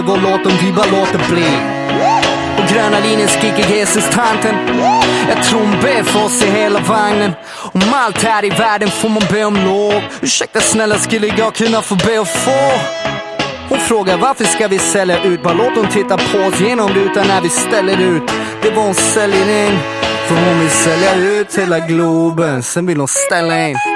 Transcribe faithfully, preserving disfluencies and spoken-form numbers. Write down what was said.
och låt dem vi bara låter bli. Och gröna linjen skriker Jesus-tanten. Jag tror hon ber för oss i hela vagnen. Om allt här i världen får man be om lov. Ursäkta snälla, skulle jag kunna få be och få? Hon frågar varför ska vi sälja ut. Bara låt hon titta på oss genom rutan när vi ställer ut. Det var hon säljer in. För hon vill sälja ut hela globen. Sen vill hon ställa in.